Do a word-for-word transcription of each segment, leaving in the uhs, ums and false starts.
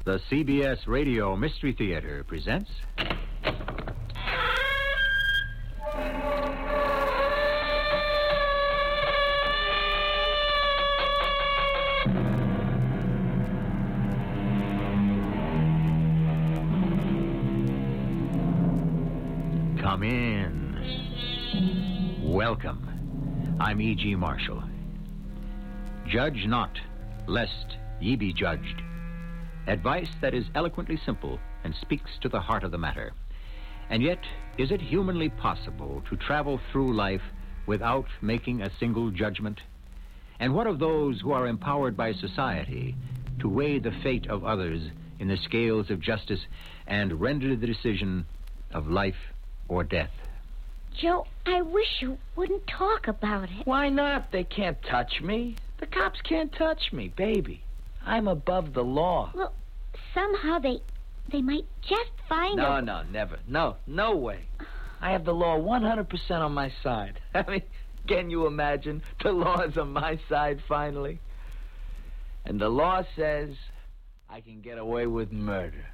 The C B S Radio Mystery Theater presents... Come in. Welcome. I'm E G. Marshall. Judge not, lest ye be judged. Advice that is eloquently simple and speaks to the heart of the matter. And yet, is it humanly possible to travel through life without making a single judgment? And what of those who are empowered by society to weigh the fate of others in the scales of justice and render the decision of life or death? Joe, I wish you wouldn't talk about it. Why not? They can't touch me. The cops can't touch me, baby. I'm above the law. Well, somehow they they might just find No, us. no, never. No, no way. I have the law one hundred percent on my side. I mean, can you imagine? The law is on my side, finally. And the law says I can get away with murder.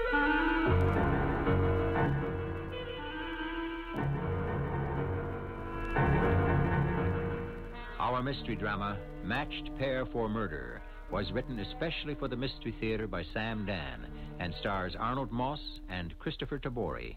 Our mystery drama, Matched Pair for Murder, was written especially for the Mystery Theater by Sam Dan and stars Arnold Moss and Christopher Tabori.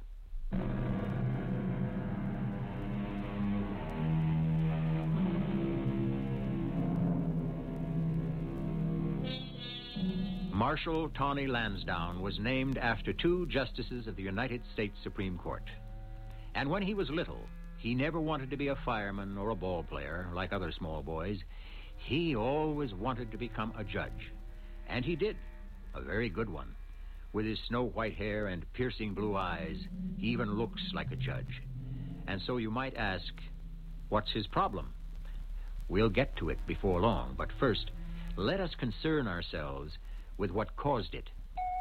Marshall Tawny Lansdowne was named after two justices of the United States Supreme Court. And when he was little, he never wanted to be a fireman or a ball player like other small boys. He always wanted to become a judge. And he did. A very good one. With his snow-white hair and piercing blue eyes, he even looks like a judge. And so you might ask, what's his problem? We'll get to it before long, but first, let us concern ourselves with what caused it.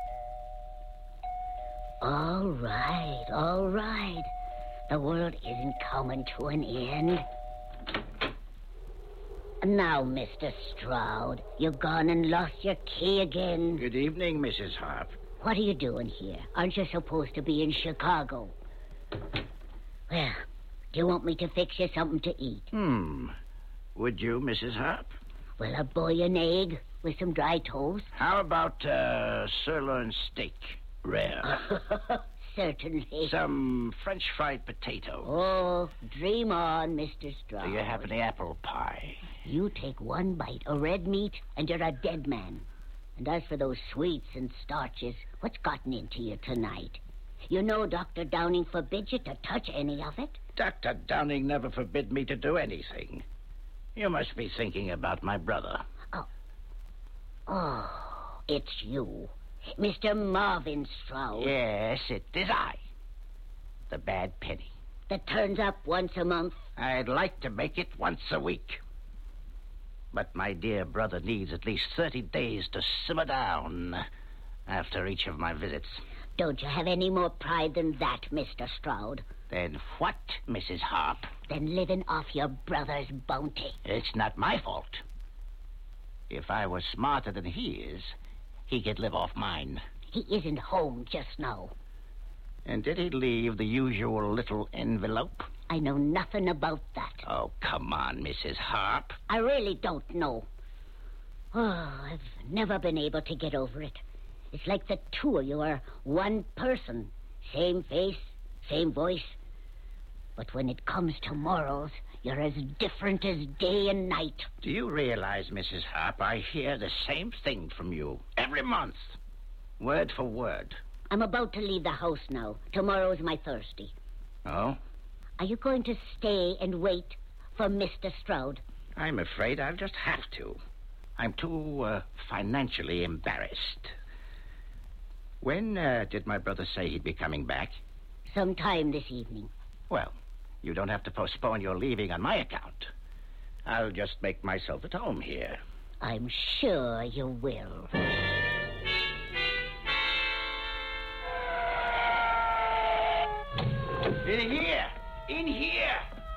All right, all right. The world isn't coming to an end. Now, Mister Stroud, you've gone and lost your key again. Good evening, Missus Harp. What are you doing here? Aren't you supposed to be in Chicago? Well, do you want me to fix you something to eat? Hmm. Would you, Missus Harp? Well, a boy and egg with some dry toast. How about uh, sirloin steak? Rare. Certainly. Some French fried potato. Oh, dream on, Mister Stroud. Do you have any apple pie? You take one bite of red meat, and you're a dead man. And as for those sweets and starches, what's gotten into you tonight? You know Doctor Downing forbids you to touch any of it. Doctor Downing never forbid me to do anything. You must be thinking about my brother. Oh. Oh, it's you. Mister Marvin Stroud. Yes, it is I. The bad penny. That turns up once a month. I'd like to make it once a week. But my dear brother needs at least thirty days to simmer down after each of my visits. Don't you have any more pride than that, Mister Stroud? Then what, Missus Harp? Then living off your brother's bounty. It's not my fault. If I was smarter than he is, he could live off mine. He isn't home just now. And did he leave the usual little envelope? I know nothing about that. Oh, come on, Missus Harp. I really don't know. Oh, I've never been able to get over it. It's like the two of you are one person. Same face, same voice. But when it comes to morals, you're as different as day and night. Do you realize, Missus Harp, I hear the same thing from you every month. Word for word. I'm about to leave the house now. Tomorrow's my Thursday. Oh? Are you going to stay and wait for Mister Stroud? I'm afraid I'll just have to. I'm too uh, financially embarrassed. When uh, did my brother say he'd be coming back? Sometime this evening. Well, you don't have to postpone your leaving on my account. I'll just make myself at home here. I'm sure you will. In here! In here!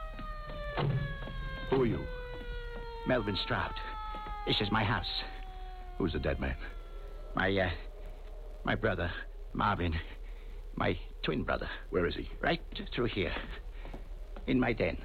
Who are you? Melvin Stroud. This is my house. Who's the dead man? My, uh, My brother, Marvin. My twin brother. Where is he? Right through here. In my den.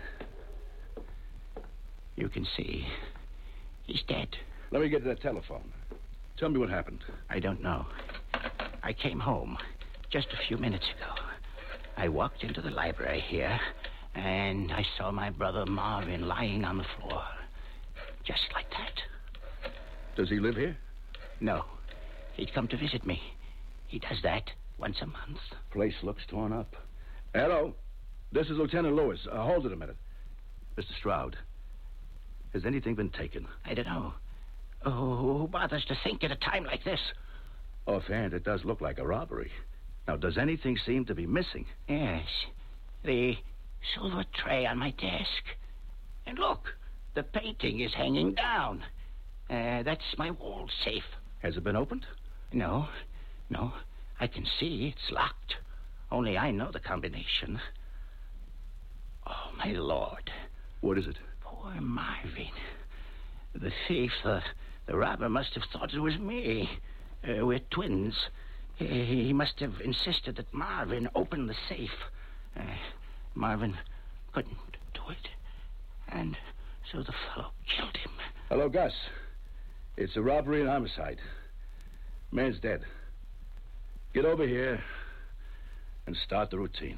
You can see. He's dead. Let me get to that telephone. Tell me what happened. I don't know. I came home just a few minutes ago. I walked into the library here, and I saw my brother Marvin lying on the floor. Just like that. Does he live here? No. He'd come to visit me. He does that once a month. Place looks torn up. Hello. This is Lieutenant Lewis. Uh, hold it a minute. Mister Stroud, has anything been taken? I don't know. Oh, who bothers to think at a time like this? Offhand, it does look like a robbery. Now, does anything seem to be missing? Yes. The silver tray on my desk. And look, the painting is hanging down. Uh, that's my wall safe. Has it been opened? No. No. I can see it's locked. Only I know the combination. Oh, my Lord. What is it? Poor Marvin. The thief, the, the robber must have thought it was me. Uh, we're twins. He, he must have insisted that Marvin open the safe. Uh, Marvin couldn't do it. And so the fellow killed him. Hello, Gus. It's a robbery and homicide. Man's dead. Get over here and start the routine.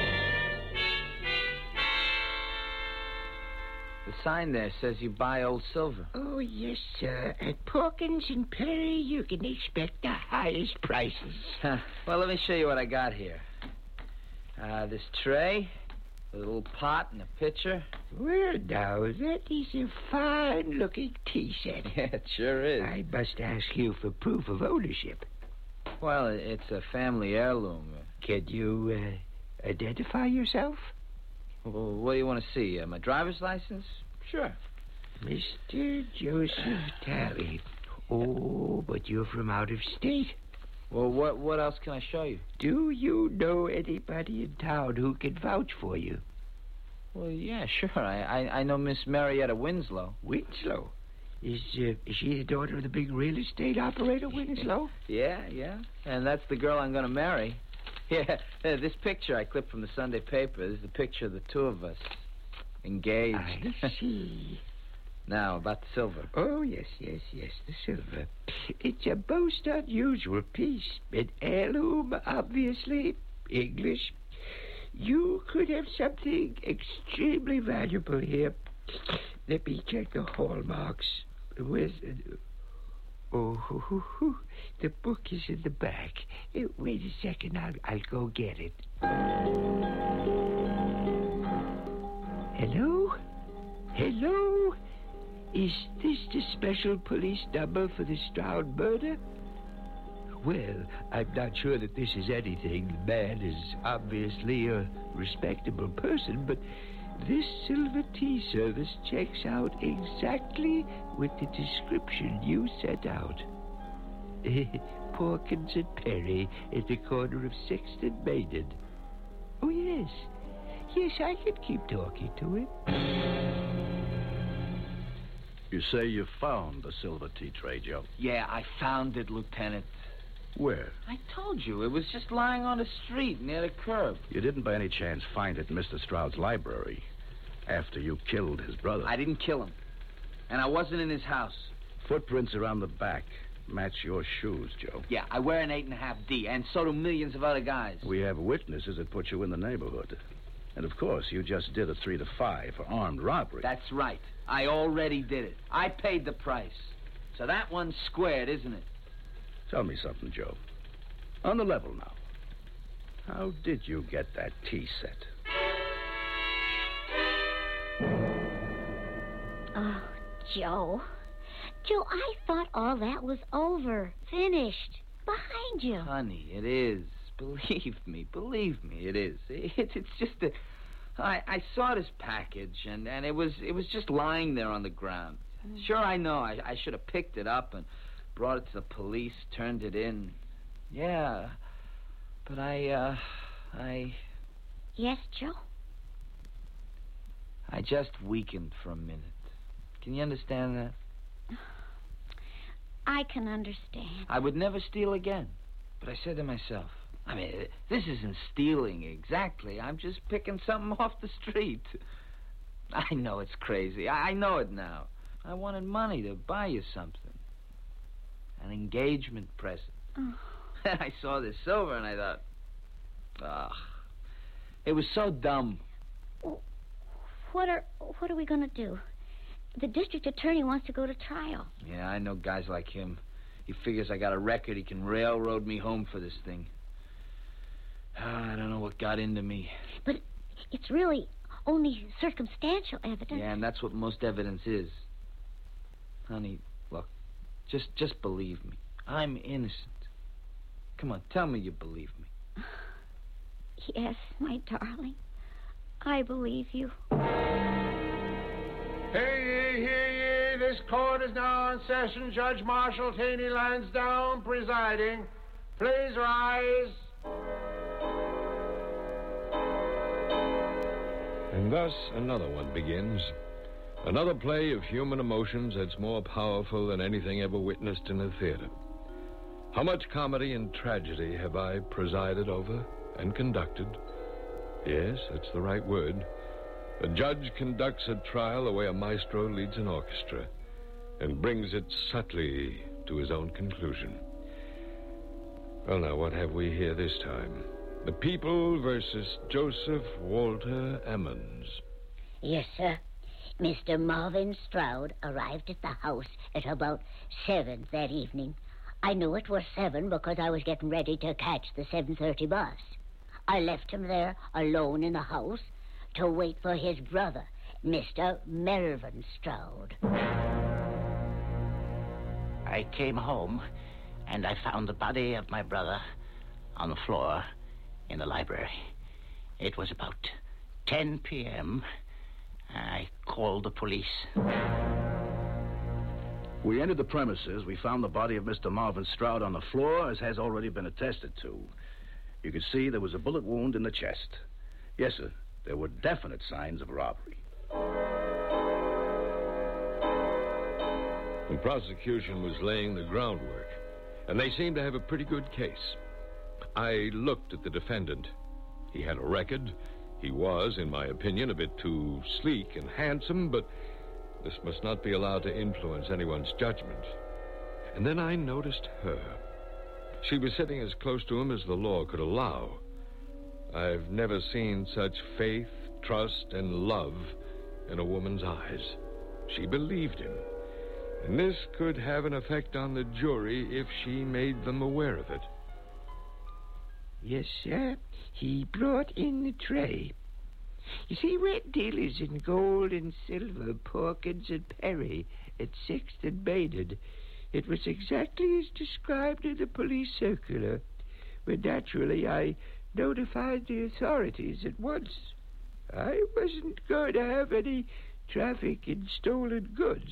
The sign there says you buy old silver. Oh, yes, sir. At Porkins and Perry, you can expect the highest prices. Huh. Well, let me show you what I got here. Uh, this tray, a little pot and a pitcher. Well, now, that is a fine-looking tea set. Yeah, it sure is. I must ask you for proof of ownership. Well, it's a family heirloom. Can you uh, identify yourself? Well, what do you want to see? Uh, my driver's license? Sure. Mister Joseph Talley. Oh, but you're from out of state. Well, what what else can I show you? Do you know anybody in town who can vouch for you? Well, yeah, sure. I I, I know Miss Marietta Winslow. Winslow? Is, uh, is she the daughter of the big real estate operator, Winslow? Yeah, yeah. And that's the girl I'm going to marry. Yeah, uh, this picture I clipped from the Sunday paper. This is the picture of the two of us. Engaged. I see. Now, about the silver. Oh, yes, yes, yes, the silver. It's a most unusual piece. An heirloom, obviously. English. You could have something extremely valuable here. Let me check the hallmarks. Where's... Uh, oh, hoo, hoo, hoo. The book is in the back. Uh, wait a second, I'll, I'll go get it. Hello? Hello? Is this the special police number for the Stroud murder? Well, I'm not sure that this is anything. The man is obviously a respectable person, but this silver tea service checks out exactly with the description you set out. Porkins and Perry at the corner of sixth and Maiden. Oh, yes. Yes, I can keep talking to him. You say you found the silver tea tray, Joe. Yeah, I found it, Lieutenant. Where? I told you. It was just lying on the street near the curb. You didn't by any chance find it in Mister Stroud's library after you killed his brother? I didn't kill him. And I wasn't in his house. Footprints around the back match your shoes, Joe. Yeah, I wear an eight and a half D, and so do millions of other guys. We have witnesses that put you in the neighborhood. And, of course, you just did a three to five for armed robbery. That's right. I already did it. I paid the price. So that one's squared, isn't it? Tell me something, Joe. On the level now. How did you get that tea set? Oh, Joe. Joe, I thought all that was over. Finished. Behind you. Honey, it is. Believe me, believe me, it is. It's it's just a... I, I saw this package, and, and it was it was just lying there on the ground. Sure, I know. I, I should have picked it up and brought it to the police, turned it in. Yeah, but I, uh, I... Yes, Joe? I just weakened for a minute. Can you understand that? I can understand. I would never steal again. But I said to myself, I mean, this isn't stealing exactly. I'm just picking something off the street. I know it's crazy. I know it now. I wanted money to buy you something. An engagement present. Oh. And I saw this silver and I thought, ugh. It was so dumb. Well, what are what are we going to do? The district attorney wants to go to trial. Yeah, I know guys like him. He figures I got a record. He can railroad me home for this thing. I don't know what got into me. But it's really only circumstantial evidence. Yeah, and that's what most evidence is. Honey, look, just just believe me. I'm innocent. Come on, tell me you believe me. Yes, my darling. I believe you. Hear ye, hear ye. This court is now in session. Judge Marshall Taney Lansdowne presiding. Please rise. And thus another one begins. Another play of human emotions that's more powerful than anything ever witnessed in a theater. How much comedy and tragedy have I presided over and conducted? Yes, that's the right word. A judge conducts a trial the way a maestro leads an orchestra and brings it subtly to his own conclusion. Well, now, what have we here this time? The People versus Joseph Walter Emmons. Yes, sir. Mister Marvin Stroud arrived at the house at about seven that evening. I knew it was seven because I was getting ready to catch the seven thirty bus. I left him there alone in the house to wait for his brother, Mister Mervyn Stroud. I came home, and I found the body of my brother on the floor in the library. It was about ten p.m. I called the police. We entered the premises. We found the body of Mister Marvin Stroud on the floor, as has already been attested to. You could see there was a bullet wound in the chest. Yes, sir. There were definite signs of robbery. The prosecution was laying the groundwork, and they seemed to have a pretty good case. I looked at the defendant. He had a record. He was, in my opinion, a bit too sleek and handsome, but this must not be allowed to influence anyone's judgment. And then I noticed her. She was sitting as close to him as the law could allow. I've never seen such faith, trust, and love in a woman's eyes. She believed him. And this could have an effect on the jury if she made them aware of it. Yes, sir. He brought in the tray. You see, we're dealers in gold and silver, Porkins and Perry, at Sixth and Maynard. It was exactly as described in the police circular. But naturally, I notified the authorities at once. I wasn't going to have any traffic in stolen goods.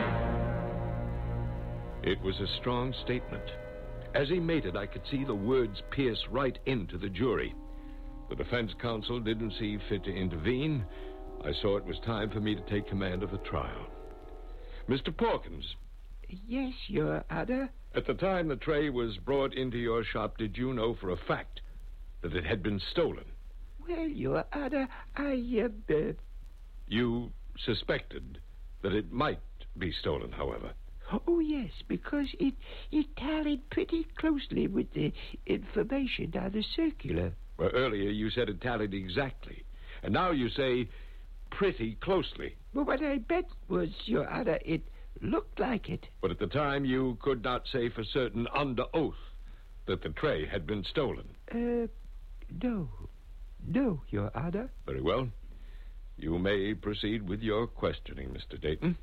It was a strong statement. As he made it, I could see the words pierce right into the jury. The defense counsel didn't see fit to intervene. I saw it was time for me to take command of the trial. Mister Porkins. Yes, Your Honor. At the time the tray was brought into your shop, did you know for a fact that it had been stolen? Well, Your Honor, I, uh... uh... You suspected that it might be stolen, however. Oh, yes, because it, it tallied pretty closely with the information on the circular. Well, earlier you said it tallied exactly, and now you say pretty closely. Well, what I bet was, Your Honor, it looked like it. But at the time you could not say for certain under oath that the tray had been stolen. Uh, no. No, Your Honor. Very well. You may proceed with your questioning, Mister Dayton.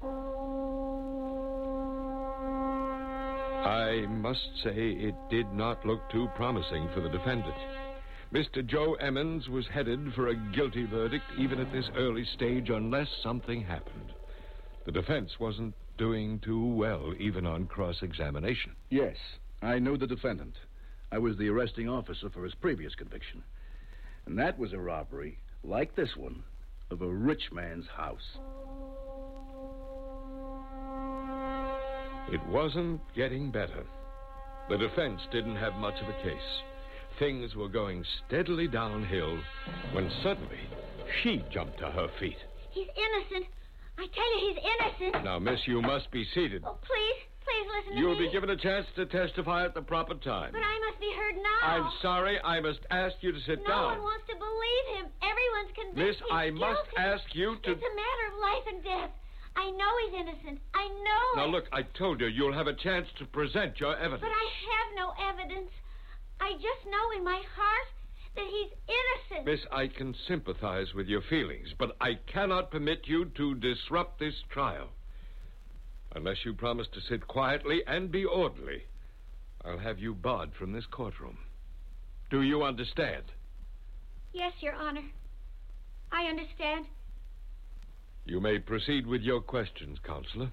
I must say it did not look too promising for the defendant. Mister Joe Emmons was headed for a guilty verdict even at this early stage unless something happened. The defense wasn't doing too well even on cross-examination. Yes, I knew the defendant. I was the arresting officer for his previous conviction. And that was a robbery, like this one, of a rich man's house. It wasn't getting better. The defense didn't have much of a case. Things were going steadily downhill when suddenly she jumped to her feet. He's innocent. I tell you, he's innocent. Now, miss, you must be seated. Oh, please, please listen to You'll me. be given a chance to testify at the proper time. But I must be heard now. I'm sorry. I must ask you to sit no down. one wants to believe him. Everyone's convinced Miss, he's I guilty. must ask you to... It's a matter of life and death. I know he's innocent. I know Now, it. look, I told you you'll have a chance to present your evidence. But I have no evidence. I just know in my heart that he's innocent. Miss, I can sympathize with your feelings, but I cannot permit you to disrupt this trial. Unless you promise to sit quietly and be orderly, I'll have you barred from this courtroom. Do you understand? Yes, Your Honor. I understand. You may proceed with your questions, Counselor.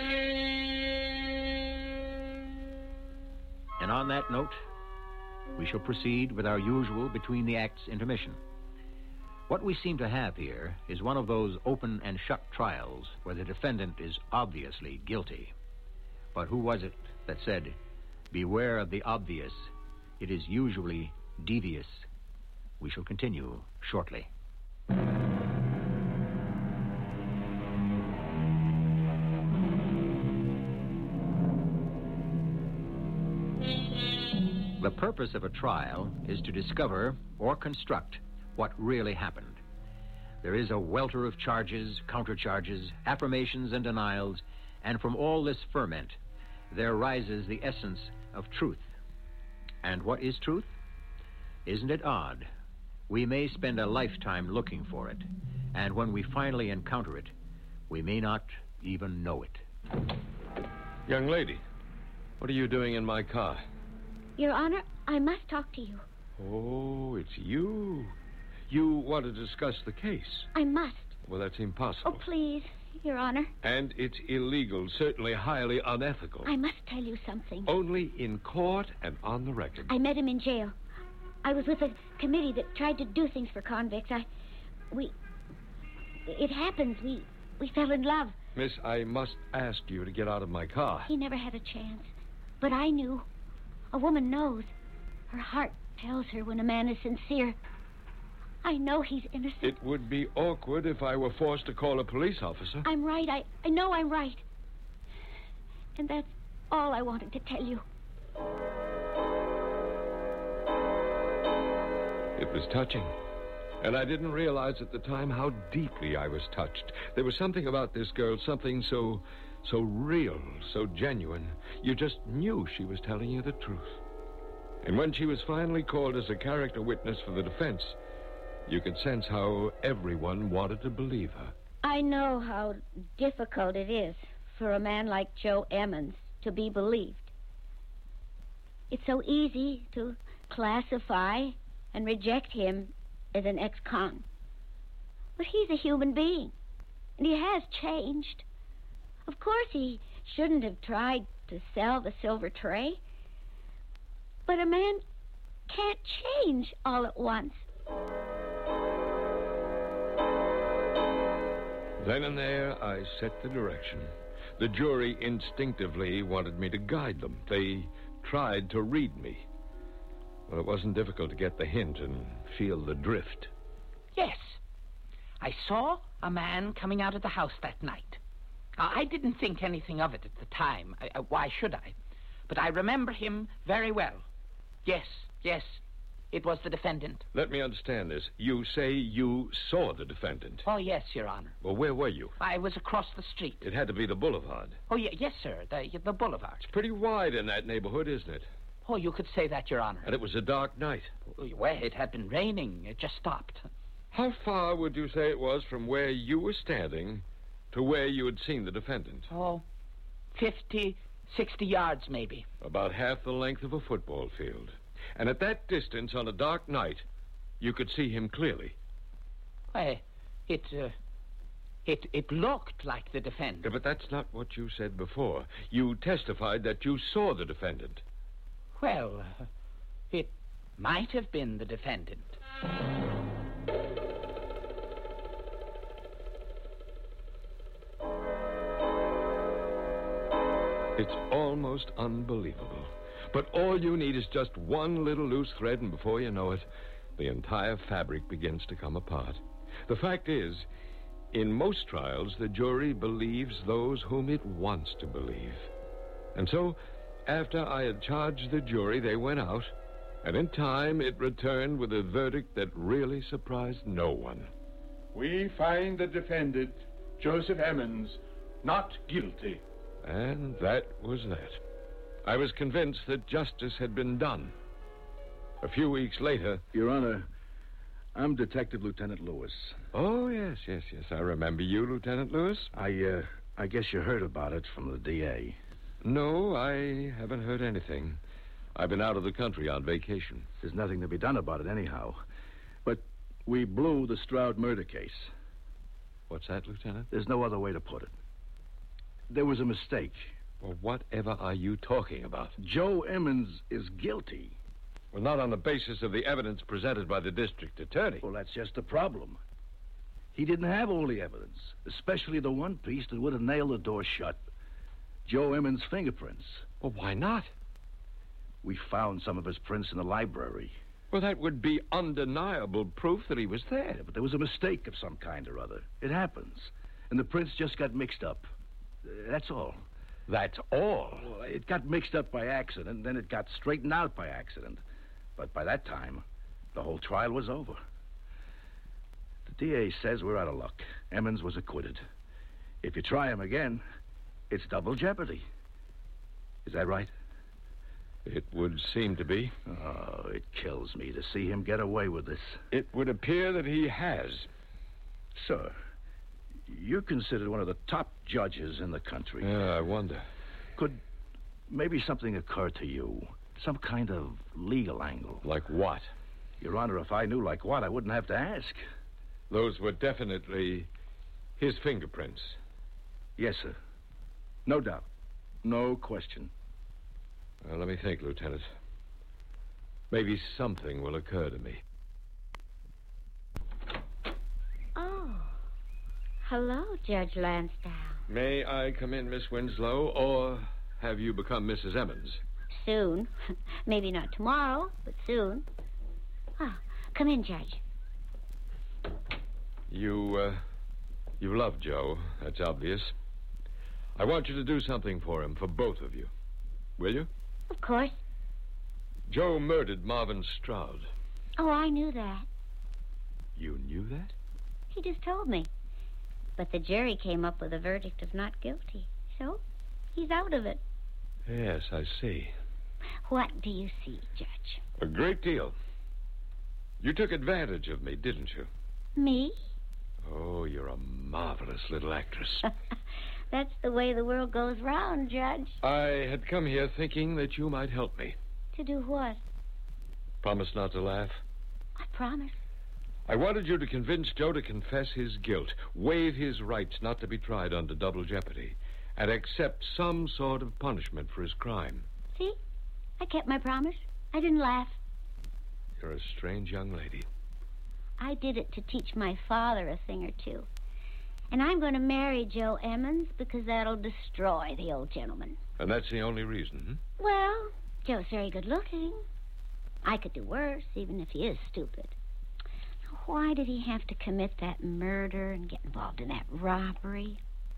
And on that note, we shall proceed with our usual between the acts intermission. What we seem to have here is one of those open and shut trials where the defendant is obviously guilty. But who was it that said, "Beware of the obvious. It is usually devious"? We shall continue shortly. The purpose of a trial is to discover or construct what really happened. There is a welter of charges, countercharges, affirmations, and denials, and from all this ferment, there rises the essence of truth. And what is truth? Isn't it odd? We may spend a lifetime looking for it, and when we finally encounter it, we may not even know it. Young lady, what are you doing in my car? Your Honor, I must talk to you. Oh, it's you. You want to discuss the case. I must. Well, that's impossible. Oh, please, Your Honor. And it's illegal, certainly highly unethical. I must tell you something. Only in court and on the record. I met him in jail. I was with a committee that tried to do things for convicts. I... We... It happens. We... We fell in love. Miss, I must ask you to get out of my car. He never had a chance. But I knew. A woman knows. Her heart tells her when a man is sincere. I know he's innocent. It would be awkward if I were forced to call a police officer. I'm right. I, I know I'm right. And that's all I wanted to tell you. It was touching. And I didn't realize at the time how deeply I was touched. There was something about this girl, something so... so real, so genuine. You just knew she was telling you the truth. And when she was finally called as a character witness for the defense, you could sense how everyone wanted to believe her. I know how difficult it is for a man like Joe Emmons to be believed. It's so easy to classify and reject him as an ex-con. But he's a human being, and he has changed. Of course, he shouldn't have tried to sell the silver tray. But a man can't change all at once. Then and there, I set the direction. The jury instinctively wanted me to guide them. They tried to read me. Well, it wasn't difficult to get the hint and feel the drift. Yes. I saw a man coming out of the house that night. I didn't think anything of it at the time. I, I, why should I? But I remember him very well. Yes, yes, it was the defendant. Let me understand this. You say you saw the defendant. Oh, yes, Your Honor. Well, where were you? I was across the street. It had to be the boulevard. Oh, yeah, yes, sir, the, the boulevard. It's pretty wide in that neighborhood, isn't it? Oh, you could say that, Your Honor. And it was a dark night. Well, it had been raining. It just stopped. How far would you say it was from where you were standing to where you had seen the defendant? Oh, fifty, sixty yards, maybe. About half the length of a football field. And at that distance, on a dark night, you could see him clearly. Well, it, uh, it, it looked like the defendant. Yeah, but that's not what you said before. You testified that you saw the defendant. Well, uh, it might have been the defendant. It's almost unbelievable. But all you need is just one little loose thread, and before you know it, the entire fabric begins to come apart. The fact is, in most trials, the jury believes those whom it wants to believe. And so, after I had charged the jury, they went out, and in time it returned with a verdict that really surprised no one. We find the defendant, Joseph Emmons, not guilty. And that was that. I was convinced that justice had been done. A few weeks later... Your Honor, I'm Detective Lieutenant Lewis. Oh, yes, yes, yes. I remember you, Lieutenant Lewis. I, uh, I guess you heard about it from the D A. No, I haven't heard anything. I've been out of the country on vacation. There's nothing to be done about it anyhow. But we blew the Stroud murder case. What's that, Lieutenant? There's no other way to put it. There was a mistake. Well, whatever are you talking about? Joe Emmons is guilty. Well, not on the basis of the evidence presented by the district attorney. Well, that's just the problem. He didn't have all the evidence, especially the one piece that would have nailed the door shut. Joe Emmons' fingerprints. Well, why not? We found some of his prints in the library. Well, that would be undeniable proof that he was there. Yeah, but there was a mistake of some kind or other. It happens. And the prints just got mixed up. Uh, that's all. That's all? Well, it got mixed up by accident, then it got straightened out by accident. But by that time, the whole trial was over. The D A says we're out of luck. Emmons was acquitted. If you try him again, it's double jeopardy. Is that right? It would seem to be. Oh, it kills me to see him get away with this. It would appear that he has. Sir, you're considered one of the top judges in the country. Yeah, I wonder. Could maybe something occur to you? Some kind of legal angle. Like what? Your Honor, if I knew like what, I wouldn't have to ask. Those were definitely his fingerprints. Yes, sir. No doubt. No question. Well, let me think, Lieutenant. Maybe something will occur to me. Oh. Hello, Judge Lansdowne. May I come in, Miss Winslow, or have you become Missus Emmons? Soon. Maybe not tomorrow, but soon. Oh, come in, Judge. You, uh, you love Joe. That's obvious. I want you to do something for him, for both of you. Will you? Of course. Joe murdered Marvin Stroud. Oh, I knew that. You knew that? He just told me. But the jury came up with a verdict of not guilty. So, he's out of it. Yes, I see. What do you see, Judge? A great deal. You took advantage of me, didn't you? Me? Oh, you're a marvelous little actress. That's the way the world goes round, Judge. I had come here thinking that you might help me. To do what? Promise not to laugh. I promise. I wanted you to convince Joe to confess his guilt, waive his rights not to be tried under double jeopardy, and accept some sort of punishment for his crime. See? I kept my promise. I didn't laugh. You're a strange young lady. I did it to teach my father a thing or two. And I'm going to marry Joe Emmons because that'll destroy the old gentleman. And that's the only reason, hmm? Well, Joe's very good looking. I could do worse, even if he is stupid. Why did he have to commit that murder and get involved in that robbery?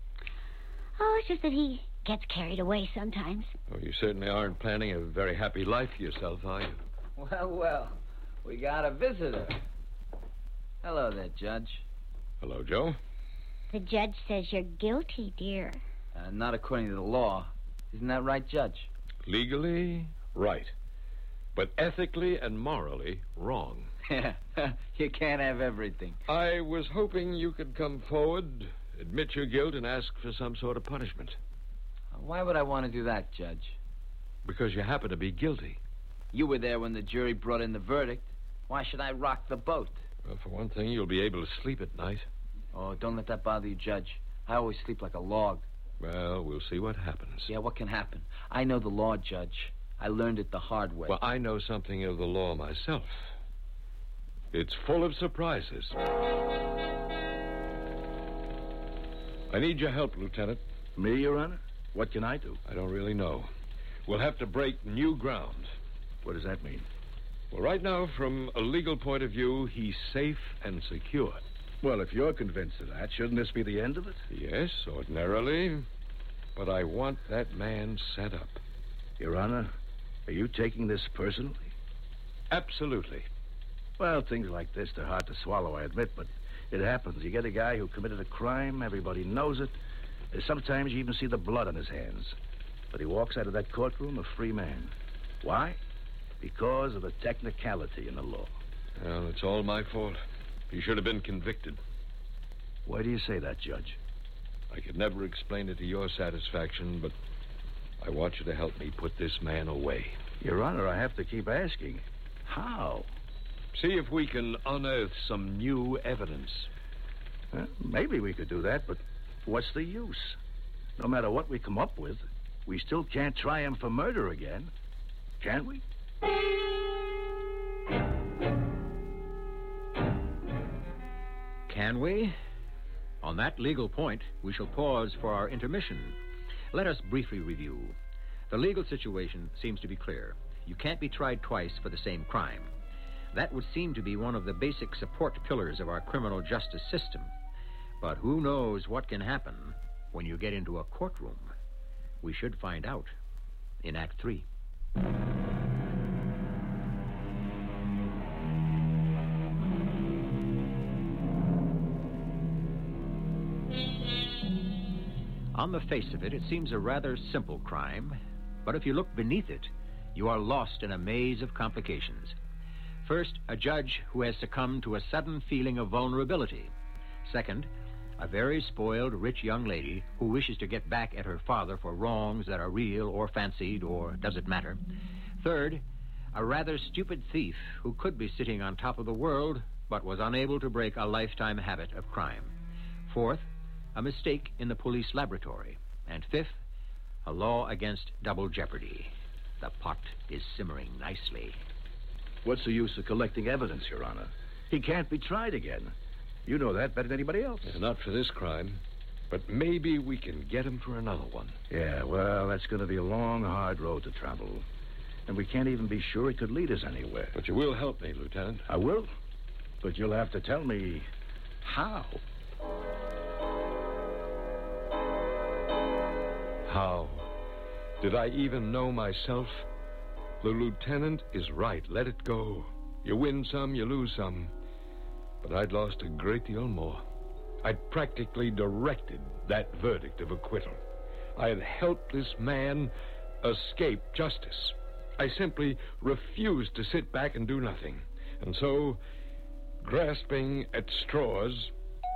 Oh, it's just that he gets carried away sometimes. Oh, you certainly aren't planning a very happy life for yourself, are you? Well, well, we got a visitor. Hello there, Judge. Hello, Joe. The judge says you're guilty, dear. Uh, not according to the law. Isn't that right, Judge? Legally, right. But ethically and morally, wrong. You can't have everything. I was hoping you could come forward, admit your guilt, and ask for some sort of punishment. Why would I want to do that, Judge? Because you happen to be guilty. You were there when the jury brought in the verdict. Why should I rock the boat? Well, for one thing, you'll be able to sleep at night. Oh, don't let that bother you, Judge. I always sleep like a log. Well, we'll see what happens. Yeah, what can happen? I know the law, Judge. I learned it the hard way. Well, I know something of the law myself. It's full of surprises. I need your help, Lieutenant. Me, Your Honor? What can I do? I don't really know. We'll have to break new ground. What does that mean? Well, right now, from a legal point of view, he's safe and secure. Well, if you're convinced of that, shouldn't this be the end of it? Yes, ordinarily. But I want that man set up. Your Honor, are you taking this personally? Absolutely. Well, things like this, they're hard to swallow, I admit, but it happens. You get a guy who committed a crime, everybody knows it. And sometimes you even see the blood on his hands. But he walks out of that courtroom a free man. Why? Because of a technicality in the law. Well, it's all my fault. He should have been convicted. Why do you say that, Judge? I could never explain it to your satisfaction, but I want you to help me put this man away. Your Honor, I have to keep asking. How? See if we can unearth some new evidence. Well, maybe we could do that, but what's the use? No matter what we come up with, we still can't try him for murder again. Can we? Can we? On that legal point, we shall pause for our intermission. Let us briefly review. The legal situation seems to be clear. You can't be tried twice for the same crime. That would seem to be one of the basic support pillars of our criminal justice system. But who knows what can happen when you get into a courtroom? We should find out in Act Three. On the face of it, it seems a rather simple crime, but if you look beneath it, you are lost in a maze of complications. First, a judge who has succumbed to a sudden feeling of vulnerability. Second, a very spoiled, rich young lady who wishes to get back at her father for wrongs that are real or fancied, or does it matter? Third, a rather stupid thief who could be sitting on top of the world, but was unable to break a lifetime habit of crime. Fourth, a mistake in the police laboratory. And fifth, a law against double jeopardy. The pot is simmering nicely. What's the use of collecting evidence, Your Honor? He can't be tried again. You know that better than anybody else. Yeah, not for this crime, but maybe we can get him for another one. Yeah, well, that's going to be a long, hard road to travel. And we can't even be sure it could lead us anywhere. But you will help me, Lieutenant. I will, but you'll have to tell me how. How? Did I even know myself? The lieutenant is right. Let it go. You win some, you lose some. But I'd lost a great deal more. I'd practically directed that verdict of acquittal. I had helped this man escape justice. I simply refused to sit back and do nothing. And so, grasping at straws...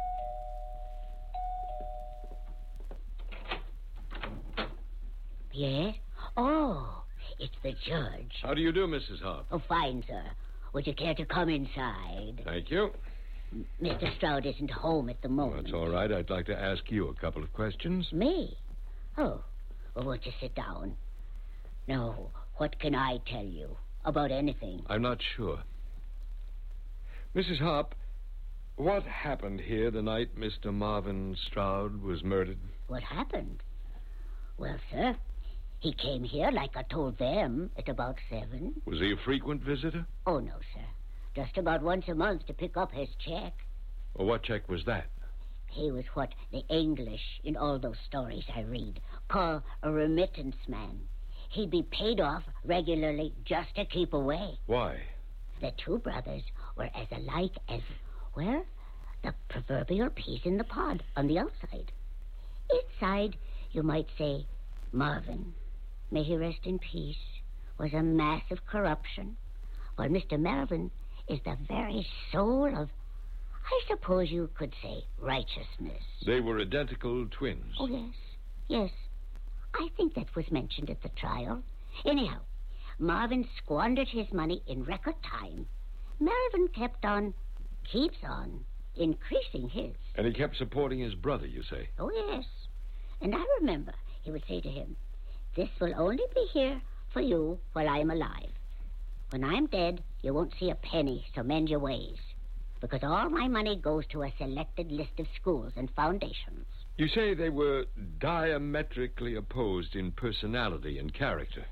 Yes? Oh, it's the judge. How do you do, Missus Hop? Oh, fine, sir. Would you care to come inside? Thank you. Mister Stroud isn't home at the moment. That's all right. I'd like to ask you a couple of questions. Me? Oh, well, won't you sit down? No, what can I tell you about anything? I'm not sure. Missus Hop, what happened here the night Mister Marvin Stroud was murdered? What happened? Well, sir, he came here, like I told them, at about seven. Was he a frequent visitor? Oh, no, sir. Just about once a month to pick up his check. Well, what check was that? He was what the English, in all those stories I read, call a remittance man. He'd be paid off regularly just to keep away. Why? The two brothers were as alike as, well, the proverbial peas in the pod on the outside. Inside, you might say, Marvin, may he rest in peace, was a mass of corruption, while Mister Marvin is the very soul of, I suppose you could say, righteousness. They were identical twins. Oh, yes, yes. I think that was mentioned at the trial. Anyhow, Marvin squandered his money in record time. Marvin kept on, keeps on, increasing his. And he kept supporting his brother, you say? Oh, yes. And I remember he would say to him, this will only be here for you while I'm alive. When I'm dead, you won't see a penny, so mend your ways. Because all my money goes to a selected list of schools and foundations. You say they were diametrically opposed in personality and character.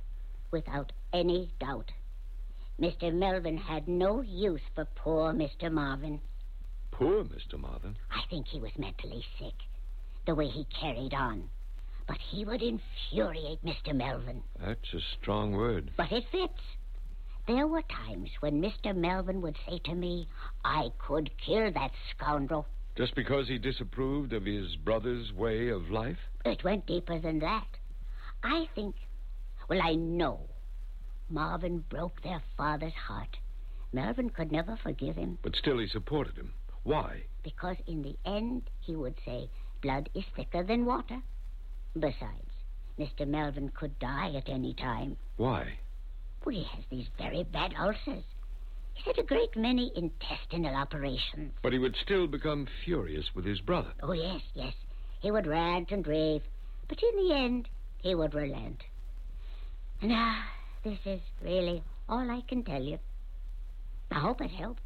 without any doubt. Mister Melvin had no use for poor Mister Marvin. Poor Mister Marvin? I think he was mentally sick, the way he carried on. But he would infuriate Mister Melvin. That's a strong word. But it fits. There were times when Mister Melvin would say to me, I could kill that scoundrel. Just because he disapproved of his brother's way of life? It went deeper than that. I think, well, I know, Marvin broke their father's heart. Melvin could never forgive him. But still he supported him. Why? Because in the end, he would say, blood is thicker than water. Besides, Mister Melvin could die at any time. Why? Well, he has these very bad ulcers. He's had a great many intestinal operations. But he would still become furious with his brother. Oh, yes, yes. He would rant and rave. But in the end, he would relent. Now, this is really all I can tell you. I hope it helped.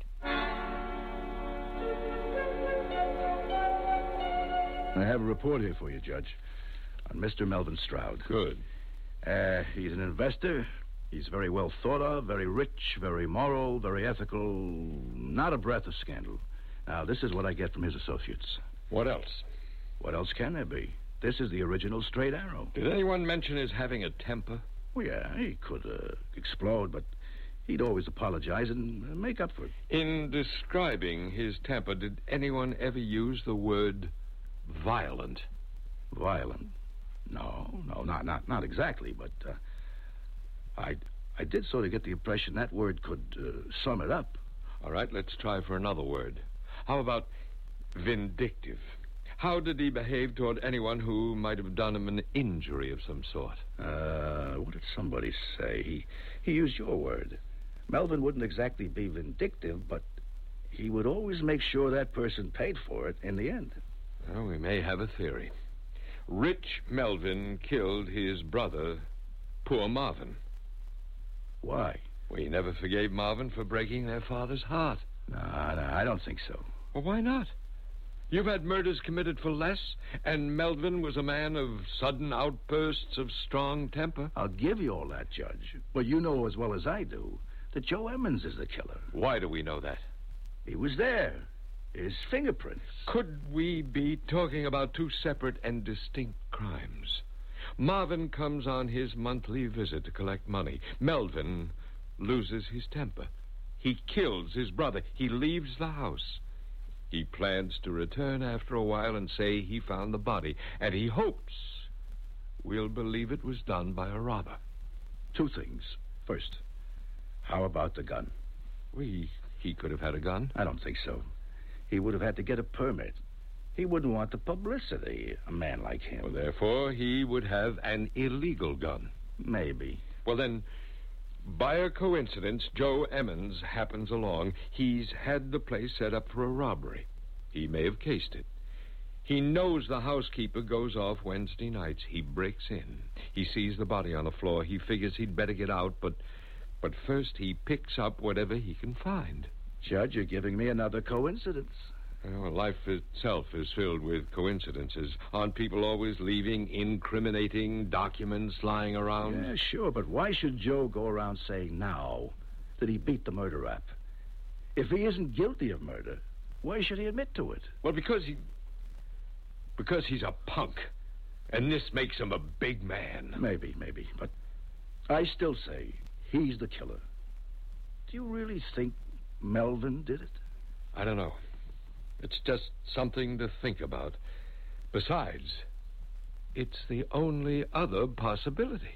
I have a report here for you, Judge, on Mister Melvin Stroud. Good. Uh, he's an investor. He's very well thought of, very rich, very moral, very ethical, not a breath of scandal. Now, this is what I get from his associates. What else? What else can there be? This is the original straight arrow. Did anyone mention his having a temper? Well, yeah, he could uh, explode, but he'd always apologize and make up for it. In describing his temper, did anyone ever use the word violent? Violent? No, no, not not not exactly, but uh, I I did sort of get the impression that word could uh, sum it up. All right, let's try for another word. How about vindictive? How did he behave toward anyone who might have done him an injury of some sort? Uh, what did somebody say? He he used your word. Melvin wouldn't exactly be vindictive, but he would always make sure that person paid for it in the end. Well, we may have a theory. Rich Melvin killed his brother, poor Marvin. Why? Well, he never forgave Marvin for breaking their father's heart. No, no, I don't think so. Well, why not? You've had murders committed for less, and Melvin was a man of sudden outbursts of strong temper. I'll give you all that, Judge. But you know as well as I do that Joe Emmons is the killer. Why do we know that? He was there. His fingerprints. Could we be talking about two separate and distinct crimes? Marvin comes on his monthly visit to collect money. Melvin loses his temper. He kills his brother. He leaves the house. He plans to return after a while and say he found the body, and he hopes we'll believe it was done by a robber. Two things. First, how about the gun? We, he could have had a gun. I don't think so. He would have had to get a permit. He wouldn't want the publicity, a man like him. Well, therefore, he would have an illegal gun. Maybe. Well, then, by a coincidence, Joe Emmons happens along. He's had the place set up for a robbery. He may have cased it. He knows the housekeeper goes off Wednesday nights. He breaks in. He sees the body on the floor. He figures he'd better get out, but, but first he picks up whatever he can find. Judge, you're giving me another coincidence. Well, life itself is filled with coincidences. Aren't people always leaving incriminating documents lying around? Yeah, sure, but why should Joe go around saying now that he beat the murder rap? If he isn't guilty of murder, why should he admit to it? Well, because he... Because he's a punk. And this makes him a big man. Maybe, maybe, but I still say he's the killer. Do you really think Melvin did it? I don't know. It's just something to think about. Besides, it's the only other possibility.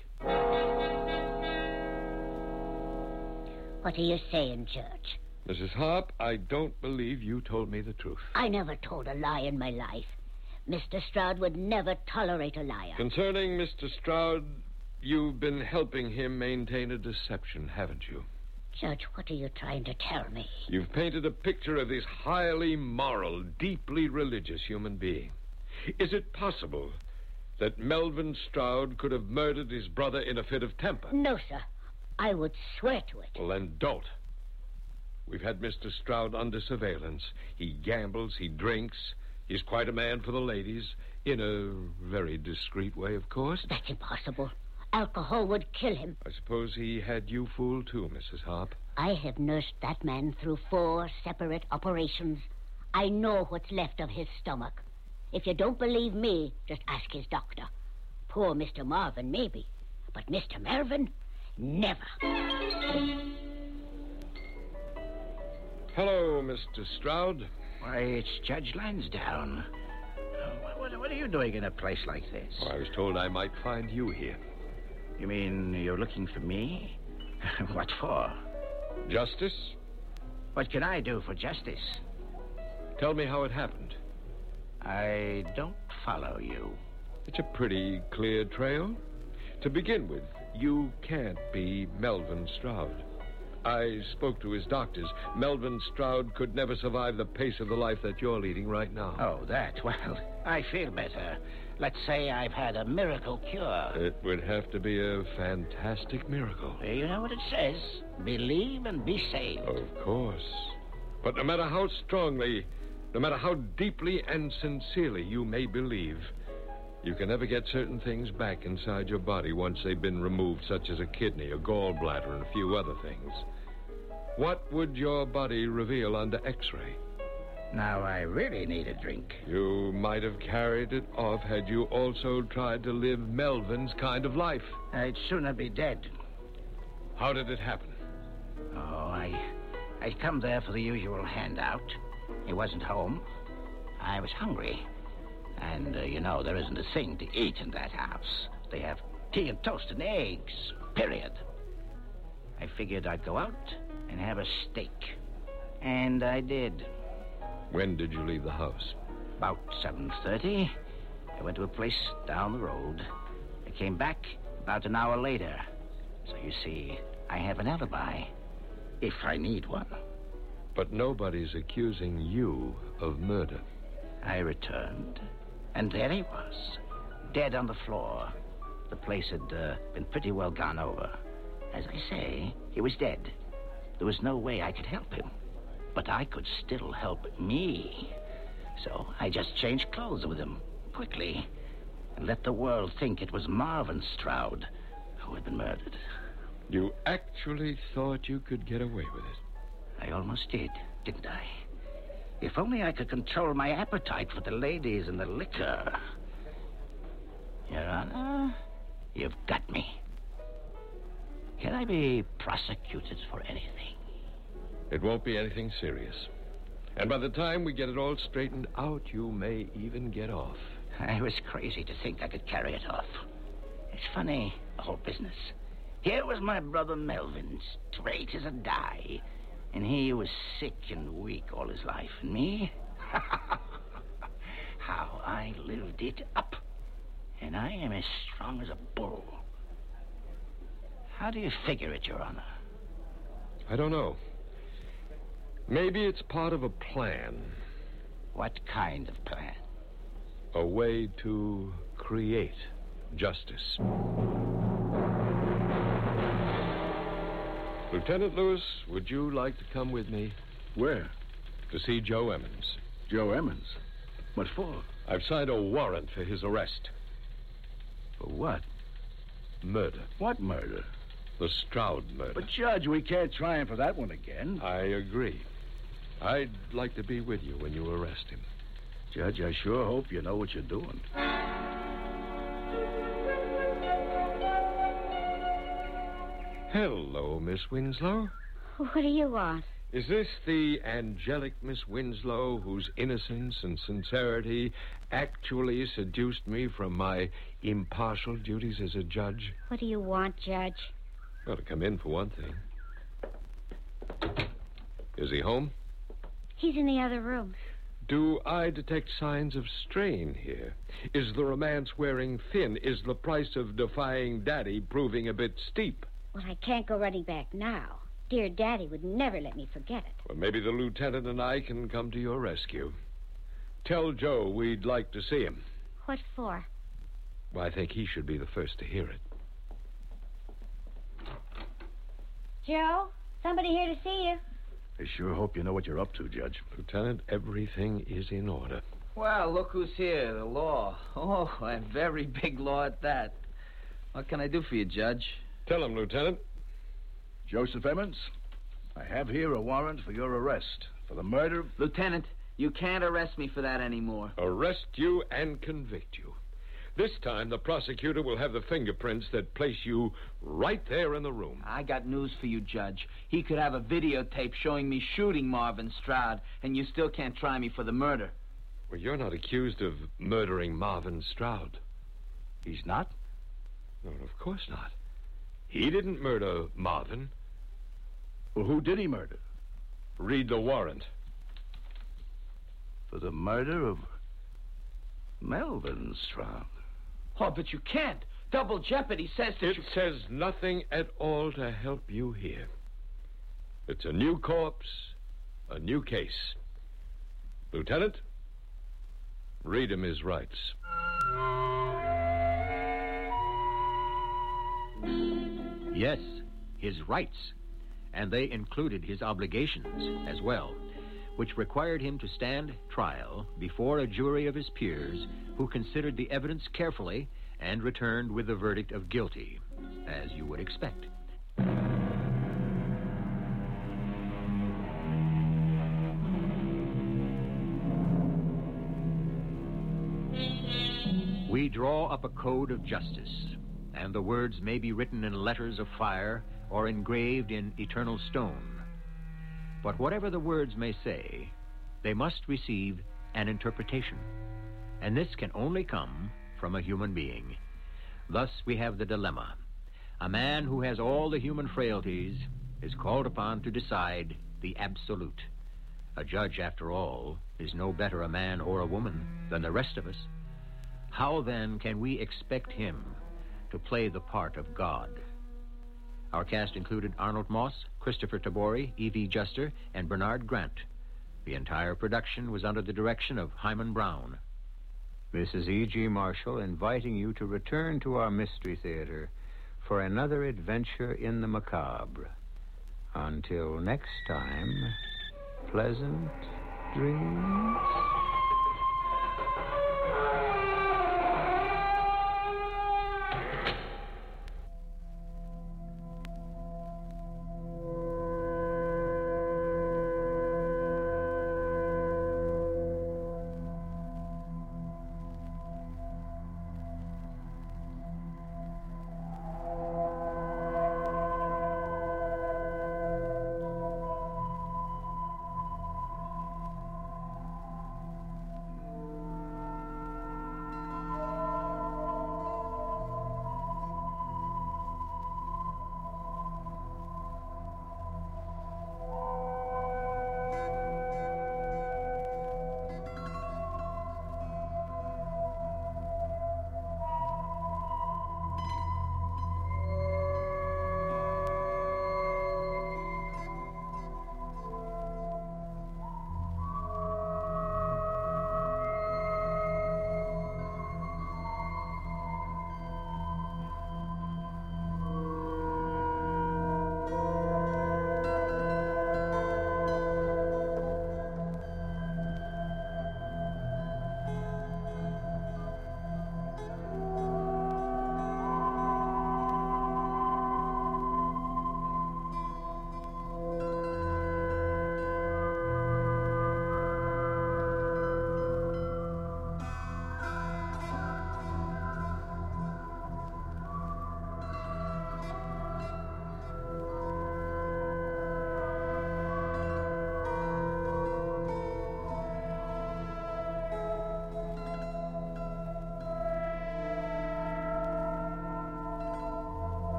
What are you saying, Judge? Missus Harp, I don't believe you told me the truth. I never told a lie in my life. Mister Stroud would never tolerate a liar. Concerning Mister Stroud, you've been helping him maintain a deception, haven't you? Judge, what are you trying to tell me? You've painted a picture of this highly moral, deeply religious human being. Is it possible that Melvin Stroud could have murdered his brother in a fit of temper? No, sir. I would swear to it. Well, then don't. We've had Mister Stroud under surveillance. He gambles, he drinks. He's quite a man for the ladies. In a very discreet way, of course. That's impossible. Alcohol would kill him. I suppose he had you fooled too, Missus Harp. I have nursed that man through four separate operations. I know what's left of his stomach. If you don't believe me, just ask his doctor. Poor Mister Marvin, maybe. But Mister Mervyn, never. Hello, Mister Stroud. Why, it's Judge Lansdowne. Uh, what, what are you doing in a place like this? Oh, I was told I might find you here. You mean you're looking for me? What for? Justice? What can I do for justice? Tell me how it happened. I don't follow you. It's a pretty clear trail. To begin with, you can't be Melvin Stroud. I spoke to his doctors. Melvin Stroud could never survive the pace of the life that you're leading right now. Oh, that? Well, I feel better. Let's say I've had a miracle cure. It would have to be a fantastic miracle. You know what it says? Believe and be saved. Of course. But no matter how strongly, no matter how deeply and sincerely you may believe, you can never get certain things back inside your body once they've been removed, such as a kidney, a gallbladder, and a few other things. What would your body reveal under X-ray? Now, I really need a drink. You might have carried it off had you also tried to live Melvin's kind of life. I'd sooner be dead. How did it happen? Oh, I... I'd come there for the usual handout. He wasn't home. I was hungry. And, uh, you know, there isn't a thing to eat in that house. They have tea and toast and eggs, period. I figured I'd go out and have a steak. And I did. When did you leave the house? About seven thirty. I went to a place down the road. I came back about an hour later. So you see, I have an alibi. If I need one. But nobody's accusing you of murder. I returned, and there he was, dead on the floor. The place had uh, been pretty well gone over. As I say, he was dead. There was no way I could help him. But I could still help me. So I just changed clothes with him, quickly, and let the world think it was Marvin Stroud who had been murdered. You actually thought you could get away with it? I almost did, didn't I? If only I could control my appetite for the ladies and the liquor. Your Honor, you've got me. Can I be prosecuted for anything? It won't be anything serious. And by the time we get it all straightened out, you may even get off. I was crazy to think I could carry it off. It's funny, the whole business. Here was my brother Melvin, straight as a die. And he was sick and weak all his life. And me? How I lived it up. And I am as strong as a bull. How do you figure it, Your Honor? I don't know. Maybe it's part of a plan. What kind of plan? A way to create justice. Lieutenant Lewis, would you like to come with me? Where? To see Joe Emmons. Joe Emmons? What for? I've signed a warrant for his arrest. For what? Murder. What murder? The Stroud murder. But, Judge, we can't try him for that one again. I agree. I'd like to be with you when you arrest him. Judge, I sure hope you know what you're doing. Hello, Miss Winslow. What do you want? Is this the angelic Miss Winslow whose innocence and sincerity actually seduced me from my impartial duties as a judge? What do you want, Judge? Well, to come in for one thing. Is he home? He's in the other room. Do I detect signs of strain here? Is the romance wearing thin? Is the price of defying Daddy proving a bit steep? Well, I can't go running back now. Dear Daddy would never let me forget it. Well, maybe the lieutenant and I can come to your rescue. Tell Joe we'd like to see him. What for? Well, I think he should be the first to hear it. Joe, somebody here to see you. I sure hope you know what you're up to, Judge. Lieutenant, everything is in order. Well, look who's here, the law. Oh, a very big law at that. What can I do for you, Judge? Tell him, Lieutenant. Joseph Emmons, I have here a warrant for your arrest for the murder of... Lieutenant, you can't arrest me for that anymore. Arrest you and convict you. This time, the prosecutor will have the fingerprints that place you right there in the room. I got news for you, Judge. He could have a videotape showing me shooting Marvin Stroud, and you still can't try me for the murder. Well, you're not accused of murdering Marvin Stroud. He's not? No, of course not. He didn't murder Marvin. Well, who did he murder? Read the warrant. For the murder of Melvin Stroud. Oh, but you can't. Double jeopardy says that It you... says nothing at all to help you here. It's a new corpse, a new case. Lieutenant, read him his rights. Yes, his rights. And they included his obligations as well, which required him to stand trial before a jury of his peers who considered the evidence carefully and returned with the verdict of guilty, as you would expect. We draw up a code of justice, and the words may be written in letters of fire or engraved in eternal stone. But whatever the words may say, they must receive an interpretation, and this can only come from a human being. Thus we have the dilemma. A man who has all the human frailties is called upon to decide the absolute. A judge, after all, is no better a man or a woman than the rest of us. How, then, can we expect him to play the part of God? Our cast included Arnold Moss, Christopher Tabori, Evie Juster, and Bernard Grant. The entire production was under the direction of Hyman Brown. This is E G. Marshall inviting you to return to our Mystery Theater for another adventure in the macabre. Until next time, pleasant dreams.